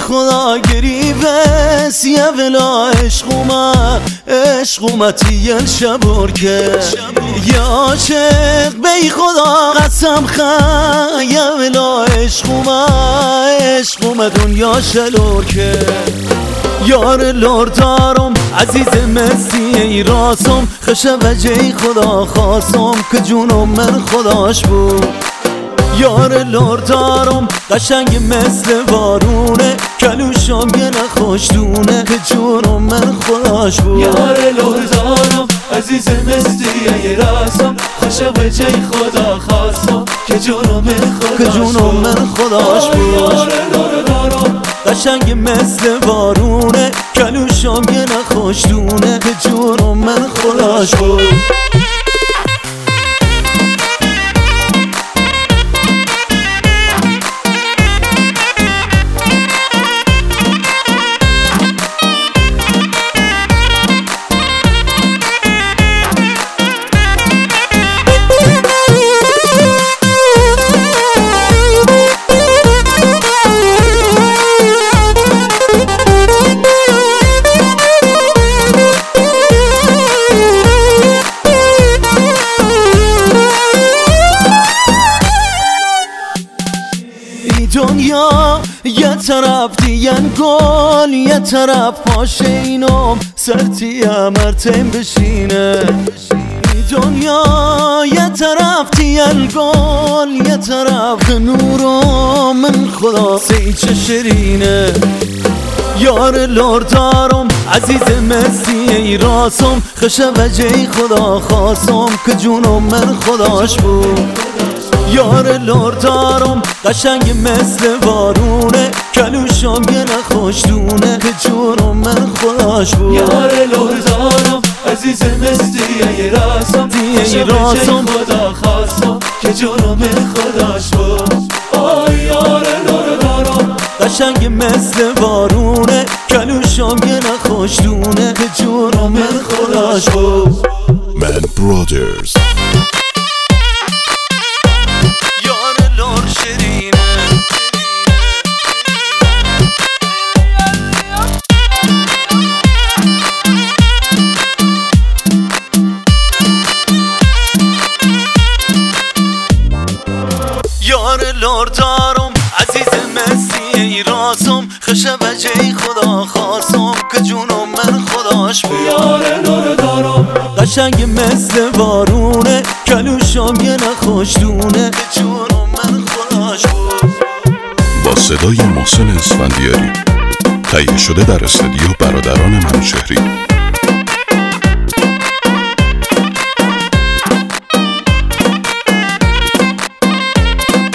خدا گریبس یا ولا عشقومتی یل شبور که یا عاشق بی خدا قسم خا یا ولا عشقومت دنیا شلور که یار لردارم عزیز مسی راسم خشه وجه خدا خواستم که جونم من خداش بود یار لردارم قشنگ مثل بارونه کلوشم یه نخوشدونه که جونم من خداش بود یار لردارم عزیز مثل راسم خشه وجه خدا خواستم که جونم من خداش بود یار لردارم قشنگ مثل بارونه کلوشم یه نخوشدونه که جونم من خداش بود دنیا یه طرف دیگن گل یه طرف پاشه اینم سرتی مرتین بشینه دنیا یه طرف دیگن گل یه طرف نورم من خدا سیچه شرینه یار لردارم عزیز مسی راسم خشه وجه خدا خواستم که جونم من خداش بود یار لردارم قشنگ مثل بارونه کلوشم یه نخوشدونه که جونم من خداش بود یار لردارم عزیز مثل راسم خشه وجه خدا خواستم که جونم من خداش بود آی یار لردارم قشنگ مثل بارونه کلوشم یه نخوشدونه که جونم من خداش بود من برادرز یار لردارم عزیز مسی راسم خشه وجه خدا خواستم که جونم من خداش بود یار لردارم قشنگ مثل بارونه کلوشم یه نخوشدونه که جونم من خداش بود با صدای محسن اسفندیاری تهیه شده در استودیو برادران منوچهری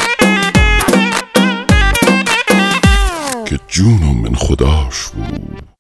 که جونم من خداش بود.